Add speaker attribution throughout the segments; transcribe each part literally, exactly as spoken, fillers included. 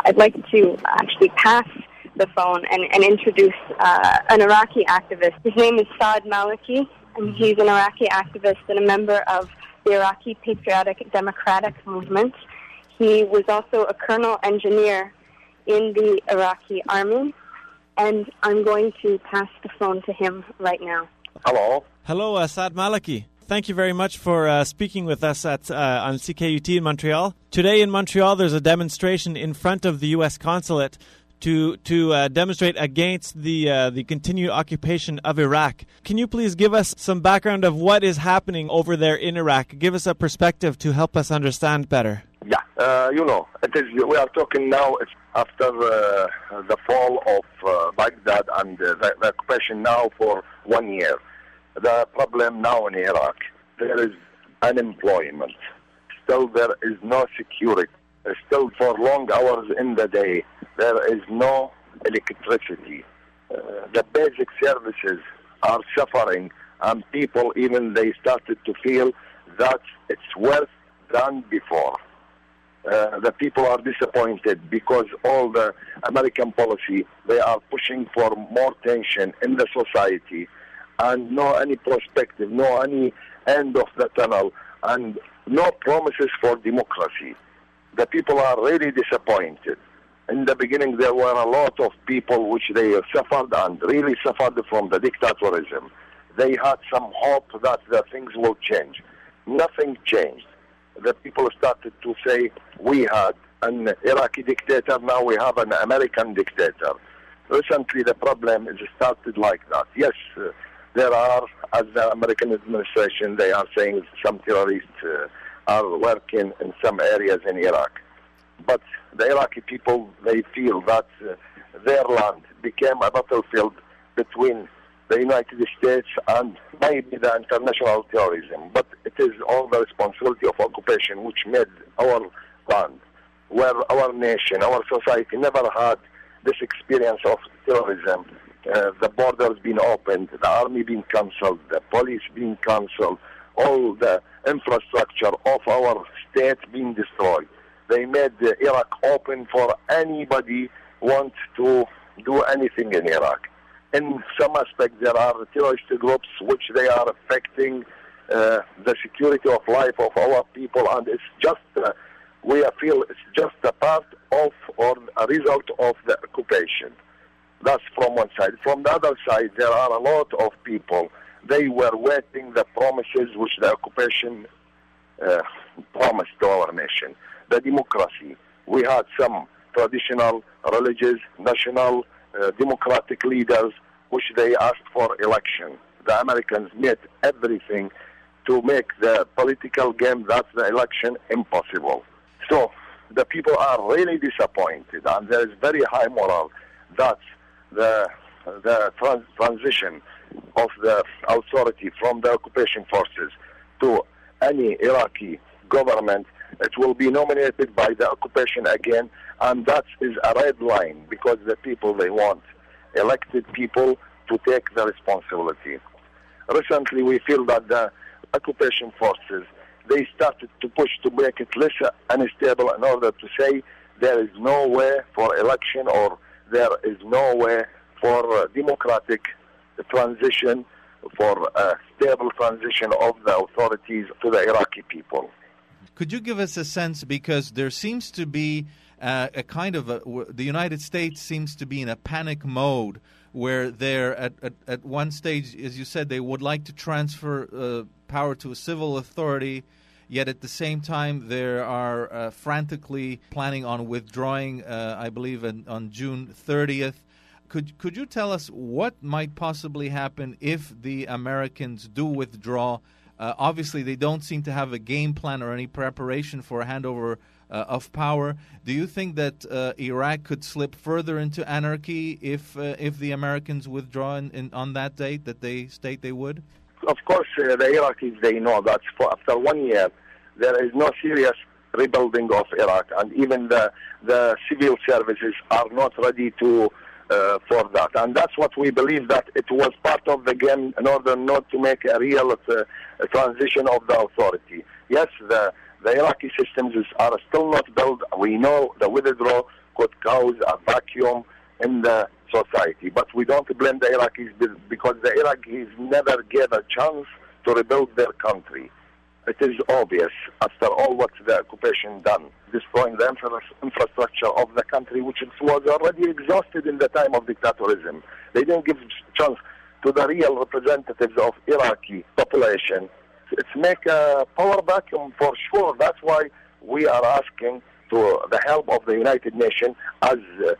Speaker 1: I'd like to actually pass the phone and, and introduce uh, an Iraqi activist. His name is Saad Maliki, and he's an Iraqi activist and a member of the Iraqi Patriotic Democratic Movement. He was also a colonel engineer in the Iraqi army, and I'm going to pass the phone to him right now.
Speaker 2: Hello.
Speaker 3: Hello, uh, Saad Maliki. Thank you very much for uh, speaking with us at uh, on C K U T in Montreal. Today in Montreal, there's a demonstration in front of the U S consulate to to uh, demonstrate against the uh, the continued occupation of Iraq. Can you please give us some background of what is happening over there in Iraq? Give us a perspective to help us understand better.
Speaker 2: Yeah, uh, you know, it is. We are talking now it's after uh, the fall of uh, Baghdad and uh, the, the occupation now for one year. The problem now in Iraq, there is unemployment. Still, there is no security. Still, for long hours in the day, there is no electricity. Uh, the basic services are suffering, and people even they started to feel that it's worse than before. Uh, the people are disappointed because all the American policy, they are pushing for more tension in the society and no any perspective, no any end of the tunnel, and no promises for democracy. The people are really disappointed. In the beginning, there were a lot of people which they suffered and really suffered from the dictatorism. They had some hope that the things will change. Nothing changed. The people started to say, we had an Iraqi dictator, now we have an American dictator. Recently, the problem is started like that. Yes, uh, there are, as the American administration, they are saying some terrorists uh, are working in some areas in Iraq. But the Iraqi people, they feel that uh, their land became a battlefield between the United States and maybe the international terrorism. But it is all the responsibility of occupation which made our land, where our nation, our society never had this experience of terrorism. Uh, the borders being opened, the army being cancelled, the police being cancelled, all the infrastructure of our state being destroyed. They made uh, Iraq open for anybody want to do anything in Iraq. In some aspects, there are terrorist groups which they are affecting uh, the security of life of our people, and it's just, uh, we feel it's just a part of or a result of the occupation. That's from one side. From the other side, there are a lot of people. They were waiting the promises which the occupation uh, promised to our nation. The democracy. We had some traditional, religious, national, uh, democratic leaders which they asked for election. The Americans made everything to make the political game, that's the election, impossible. So the people are really disappointed, and there is very high morale that the the trans- transition of the authority from the occupation forces to any Iraqi government, it will be nominated by the occupation again, and that is a red line because the people, they want elected people to take the responsibility. Recently, we feel that the occupation forces, they started to push to make it less unstable in order to say there is no way for election or there is no way for a democratic transition, for a stable transition of the authorities to the Iraqi people.
Speaker 4: Could you give us a sense, because there seems to be uh, a kind of, a, the United States seems to be in a panic mode where they're at, at, at one stage, as you said, they would like to transfer uh, power to a civil authority, yet at the same time they are uh, frantically planning on withdrawing, uh, I believe, in, on June thirtieth. Could could you tell us what might possibly happen if the Americans do withdraw? Uh, obviously, they don't seem to have a game plan or any preparation for a handover uh, of power. Do you think that uh, Iraq could slip further into anarchy if uh, if the Americans withdraw in, in, on that date that they state they would?
Speaker 2: Of course, uh, the Iraqis, they know that for after one year, there is no serious rebuilding of Iraq, and even the the civil services are not ready to uh, for that. And that's what we believe, that it was part of the game in order not to make a real uh, transition of the authority. Yes, the, the Iraqi systems are still not built. We know the withdrawal could cause a vacuum in the society. But we don't blame the Iraqis because the Iraqis never gave a chance to rebuild their country. It is obvious after all what the occupation done, destroying the infra- infrastructure of the country, which was already exhausted in the time of dictatorism. They didn't give chance to the real representatives of Iraqi population. It's make a power vacuum for sure. That's why we are asking to the help of the United Nations as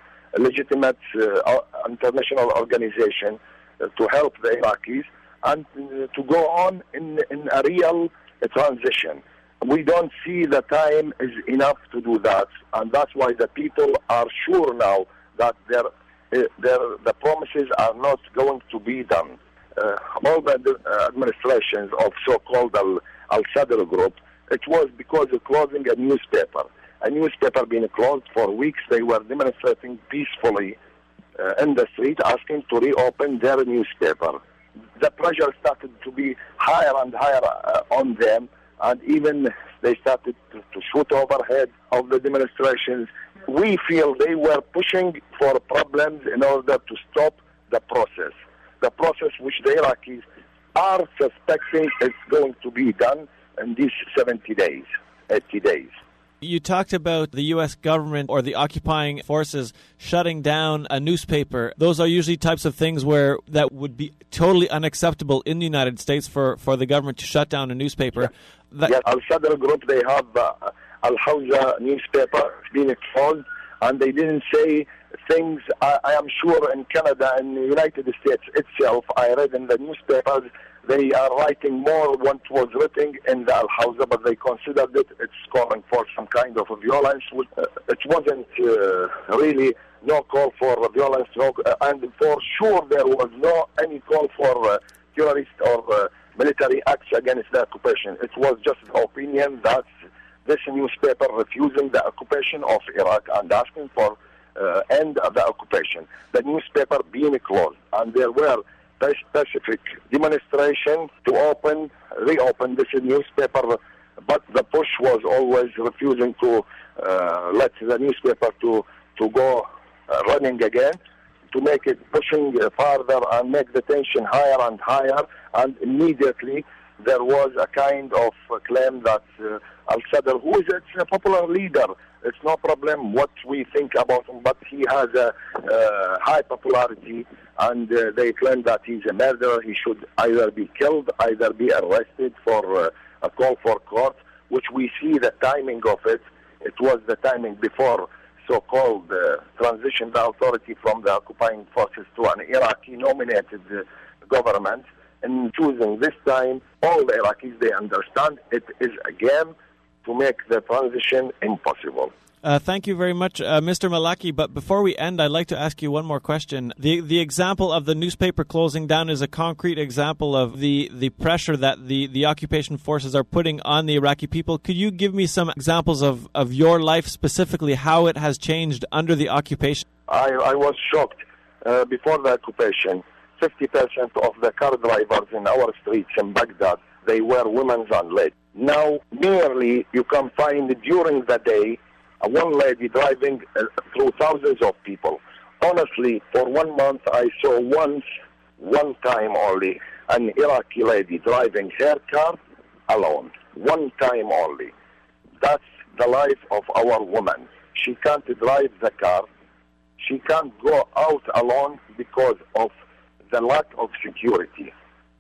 Speaker 2: a legitimate uh, international organization uh, to help the Iraqis and uh, to go on in, in a real uh, transition. We don't see the time is enough to do that, and that's why the people are sure now that their, uh, their, the promises are not going to be done. Uh, all the uh, administrations of so-called Al- Al-Sadr group, it was because of closing a newspaper. A newspaper being closed for weeks, they were demonstrating peacefully uh, in the street, asking to reopen their newspaper. The pressure started to be higher and higher uh, on them, and even they started to, to shoot overhead of the demonstrations. We feel they were pushing for problems in order to stop the process. The process which the Iraqis are suspecting is going to be done in these seventy days, eighty days.
Speaker 3: You talked about the U S government or the occupying forces shutting down a newspaper. Those are usually types of things where that would be totally unacceptable in the United States for, for the government to shut down a newspaper.
Speaker 2: Yeah.
Speaker 3: That
Speaker 2: yes, Al-Sadr group, they have uh, Al-Hawza newspaper being closed, and they didn't say things, I, I am sure in Canada and the United States itself, I read in the newspapers, they are writing more what was written in the Al-Hawza, but they considered it, it's calling for some kind of violence. It wasn't uh, really no call for violence, no, uh, and for sure there was no any call for uh, terrorist or uh, military acts against the occupation. It was just an opinion that this newspaper refusing the occupation of Iraq and asking for uh, end of the occupation. The newspaper being closed, and there were specific demonstration to open, reopen this newspaper, but the push was always refusing to uh, let the newspaper to, to go uh, running again, to make it pushing uh, farther and make the tension higher and higher, and immediately there was a kind of uh, claim that uh, Al-Sadr, who is it's a popular leader, it's no problem what we think about him, but he has a uh, high popularity, and uh, they claim that he's a murderer. He should either be killed, either be arrested for uh, a call for court, which we see the timing of it. It was the timing before so-called uh, transition the authority from the occupying forces to an Iraqi-nominated uh, government. In choosing this time, all the Iraqis, they understand it is a game to make the transition impossible.
Speaker 3: Uh, thank you very much, uh, Mister Malaki. But before we end, I'd like to ask you one more question. The the example of the newspaper closing down is a concrete example of the, the pressure that the, the occupation forces are putting on the Iraqi people. Could you give me some examples of, of your life specifically, how it has changed under the occupation?
Speaker 2: I, I was shocked. Uh, before the occupation, fifty percent of the car drivers in our streets in Baghdad, they were women and ladies. Now, merely you can find during the day uh, one lady driving uh, through thousands of people. Honestly, for one month I saw once, one time only, an Iraqi lady driving her car alone. One time only. That's the life of our woman. She can't drive the car. She can't go out alone because of the lack of security.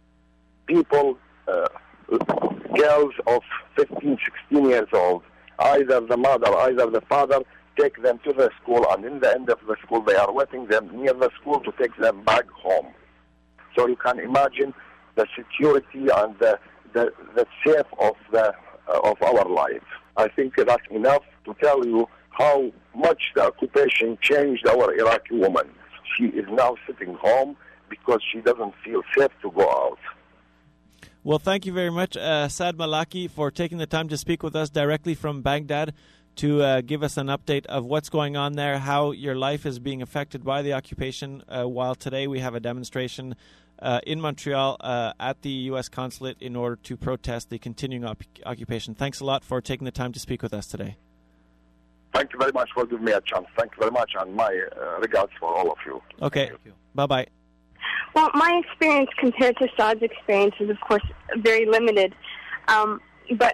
Speaker 2: People, uh, girls of fifteen, sixteen years old, either the mother, either the father, take them to the school, and in the end of the school, they are waiting them near the school to take them back home. So you can imagine the security and the the, the safe of the uh, of our life. I think that's enough to tell you how much the occupation changed our Iraqi woman. She is now sitting home because she doesn't feel safe to go out.
Speaker 3: Well, thank you very much, uh, Saad Malaki, for taking the time to speak with us directly from Baghdad to uh, give us an update of what's going on there, how your life is being affected by the occupation, uh, while today we have a demonstration uh, in Montreal uh, at the U S consulate in order to protest the continuing op- occupation. Thanks a lot for taking the time to speak with us today.
Speaker 2: Thank you very much for giving me a chance. Thank you very much, and my uh, regards for all of you.
Speaker 3: Okay. Bye-bye.
Speaker 1: Well, my experience compared to Saad's experience is, of course, very limited. Um, but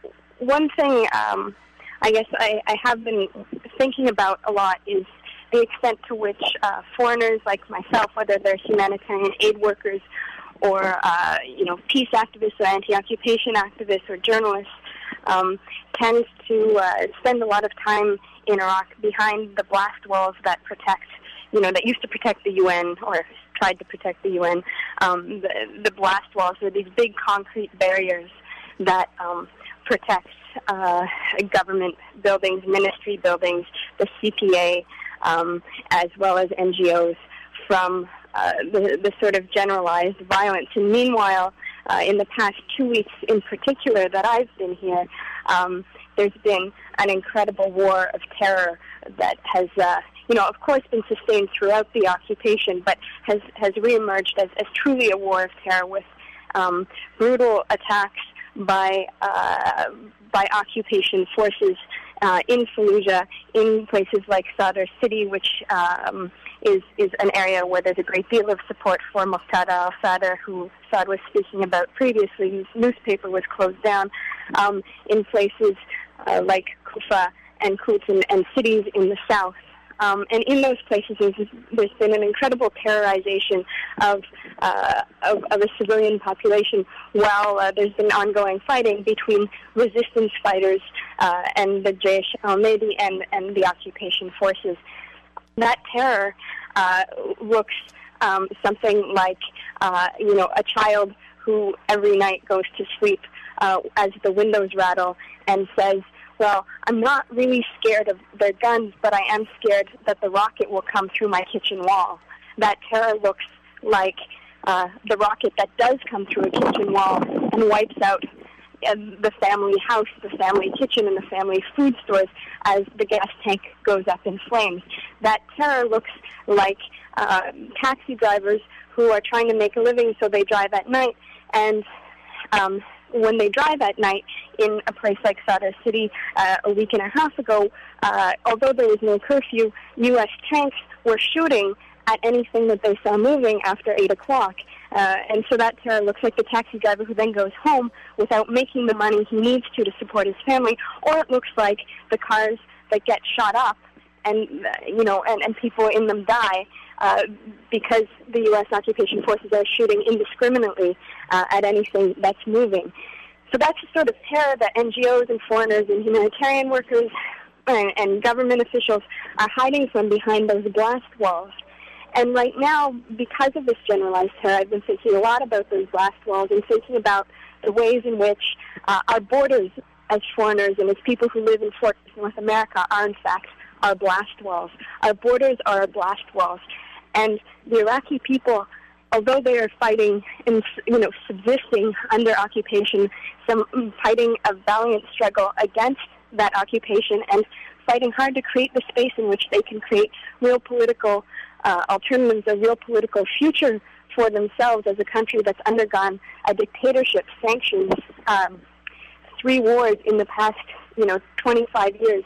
Speaker 1: one thing um, I guess I, I have been thinking about a lot is the extent to which uh, foreigners like myself, whether they're humanitarian aid workers or, uh, you know, peace activists or anti-occupation activists or journalists, um, tends to uh, spend a lot of time in Iraq behind the blast walls that protect, you know, that used to protect the U N or tried to protect the U N. Um, the, the blast walls are these big concrete barriers that um, protect uh, government buildings, ministry buildings, the C P A, um, as well as N G Os from uh, the, the sort of generalized violence. And meanwhile, uh, in the past two weeks in particular that I've been here, um, there's been an incredible war of terror that has, uh, you know, of course been sustained throughout the occupation, but has, has reemerged as, as truly a war of terror with um, brutal attacks by uh, by occupation forces uh, in Fallujah, in places like Sadr City, which um, is is an area where there's a great deal of support for Muqtada al-Sadr, who Saad was speaking about previously, whose newspaper was closed down, um, in places uh, like Kufa and Quds and, and cities in the south. Um, and in those places, there's, there's been an incredible terrorization of, uh, of, of a civilian population, while uh, there's been ongoing fighting between resistance fighters uh, and the Jaish al-Mahdi and, and the occupation forces. That terror uh, looks um, something like, uh, you know, a child who every night goes to sleep uh, as the windows rattle and says, well, I'm not really scared of their guns, but I am scared that the rocket will come through my kitchen wall. That terror looks like uh, the rocket that does come through a kitchen wall and wipes out uh, the family house, the family kitchen, and the family food stores as the gas tank goes up in flames. That terror looks like uh, taxi drivers who are trying to make a living, so they drive at night, and um, when they drive at night in a place like Sadr City uh, a week and a half ago, uh, although there was no curfew, U S tanks were shooting at anything that they saw moving after eight o'clock. Uh, and so that terror looks like the taxi driver who then goes home without making the money he needs to to support his family, or it looks like the cars that get shot up and, uh, you know, and, and people in them die uh, because the U S occupation forces are shooting indiscriminately uh, at anything that's moving. So that's the sort of terror that N G Os and foreigners and humanitarian workers and, and government officials are hiding from behind those blast walls. And right now, because of this generalized terror, I've been thinking a lot about those blast walls and thinking about the ways in which uh, our borders as foreigners and as people who live in fortress North America are, in fact, our blast walls. Our borders are our blast walls. And the Iraqi people, although they are fighting and, you know, subsisting under occupation, some fighting a valiant struggle against that occupation and fighting hard to create the space in which they can create real political uh, alternatives, a real political future for themselves as a country that's undergone a dictatorship, sanctions, um, three wars in the past, you know, twenty-five years.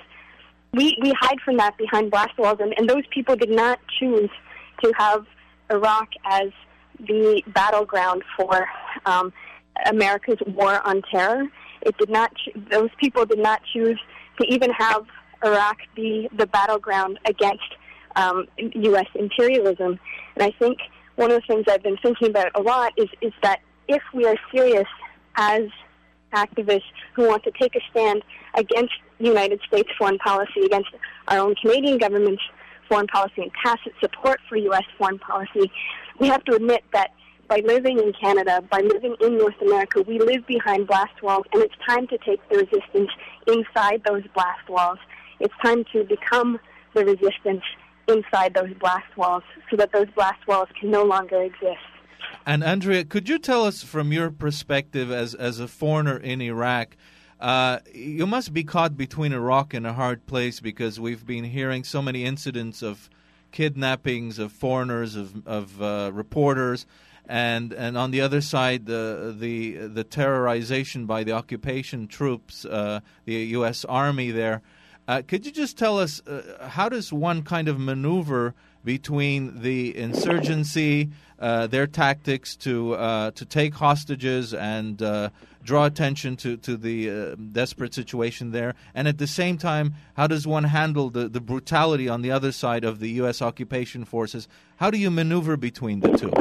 Speaker 1: We we hide from that behind blast walls, and, and those people did not choose to have Iraq as the battleground for um, America's war on terror. It did not. Cho- those people did not choose to even have Iraq be the battleground against um, U S imperialism. And I think one of the things I've been thinking about a lot is is that if we are serious as activists who want to take a stand against United States foreign policy, against our own Canadian government's foreign policy and tacit support for U S foreign policy, we have to admit that by living in Canada, by living in North America, we live behind blast walls, and it's time to take the resistance inside those blast walls. It's time to become the resistance inside those blast walls so that those blast walls can no longer exist.
Speaker 4: And Andrea, could you tell us from your perspective as, as a foreigner in Iraq, uh, you must be caught between a rock and a hard place, because we've been hearing so many incidents of kidnappings of foreigners, of, of uh, reporters, and and on the other side, the the the terrorization by the occupation troops, uh, the U S Army there. Uh, could you just tell us uh, how does one kind of maneuver between the insurgency, uh, their tactics to uh, to take hostages and uh, draw attention to, to the uh, desperate situation there, and at the same time, how does one handle the, the brutality on the other side of the U S occupation forces? How do you maneuver between the two?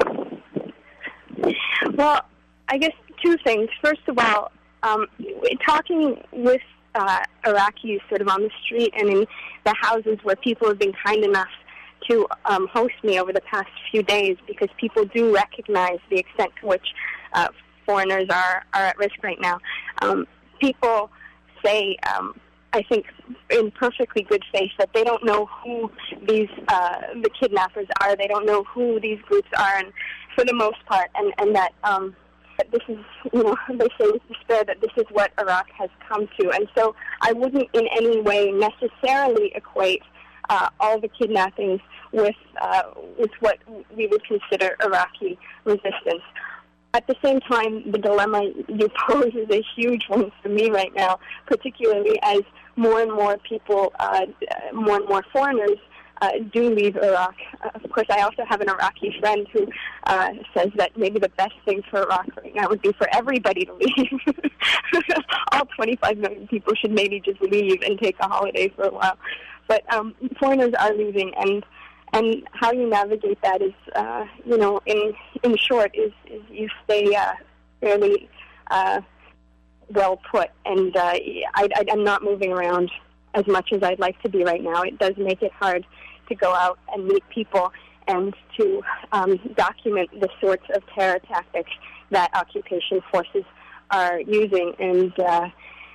Speaker 1: Well, I guess two things. First of all, um, talking with uh, Iraqis sort of on the street and in the houses where people have been kind enough to um, host me over the past few days, because people do recognize the extent to which uh, foreigners are, are at risk right now. Um, people say, um, I think in perfectly good faith, that they don't know who these uh, the kidnappers are. They don't know who these groups are, and for the most part, and, and that um, this is, you know, they say with despair that this is what Iraq has come to. And so I wouldn't in any way necessarily equate uh, all the kidnappings with uh, with what we would consider Iraqi resistance. At the same time, the dilemma you pose is a huge one for me right now, particularly as more and more people, uh, more and more foreigners uh, do leave Iraq. Uh, of course, I also have an Iraqi friend who uh, says that maybe the best thing for Iraq right now would be for everybody to leave. All twenty-five million people should maybe just leave and take a holiday for a while. But um, foreigners are leaving, and And how you navigate that is, uh, you know, in in short, is, is you stay uh, fairly uh, well put. And uh, I, I, I'm not moving around as much as I'd like to be right now. It does make it hard to go out and meet people and to um, document the sorts of terror tactics that occupation forces are using. And uh,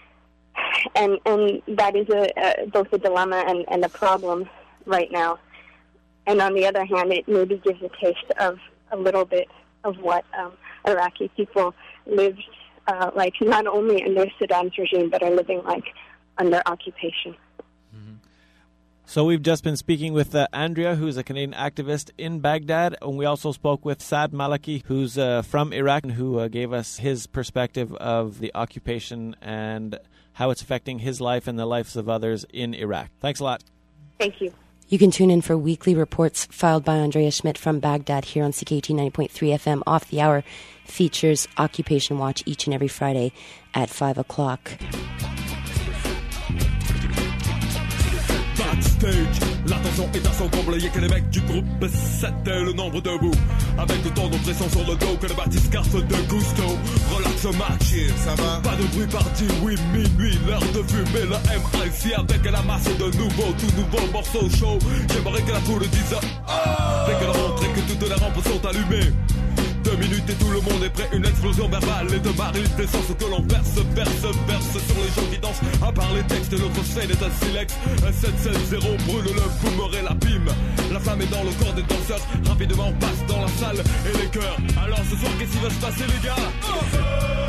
Speaker 1: and and that is a, a, both a dilemma and, and a problem right now. And on the other hand, it maybe gives a taste of a little bit of what um, Iraqi people lived uh, like, not only under Saddam's regime, but are living like under occupation.
Speaker 3: Mm-hmm. So we've just been speaking with uh, Andrea, who's a Canadian activist in Baghdad, and we also spoke with Saad Maliki, who's uh, from Iraq, and who uh, gave us his perspective of the occupation and how it's affecting his life and the lives of others in Iraq. Thanks a lot.
Speaker 1: Thank you.
Speaker 5: You can tune in for weekly reports filed by Andrea Schmidt from Baghdad here on C K U T ninety point three F M. Off the Hour features Occupation Watch each and every Friday at five o'clock.
Speaker 6: Backstage, l'attention est à son comble, y'a que les mecs du groupe sept, le nombre debout, avec autant de pression sur le dos que le Baptiste Garce de Gusto. Relax Max, yeah, ça va? Pas de bruit parti, oui, minuit, l'heure de fumer le M I C avec la masse de nouveaux, tout nouveaux morceaux chauds. J'aimerais que la foule dise oh! Dès que la montre et que toutes les rampes sont allumées. Deux minutes et tout le monde est prêt, une explosion verbale et de barils d'essence que l'on verse, verse, verse sur les gens qui dansent. À part les textes, l'autre scène est un silex. Un sept sept zéro brûle le boomer et la pime. La flamme est dans le corps des danseurs. Rapidement on passe dans la salle et les cœurs. Alors ce soir qu'est-ce qui va se passer les gars?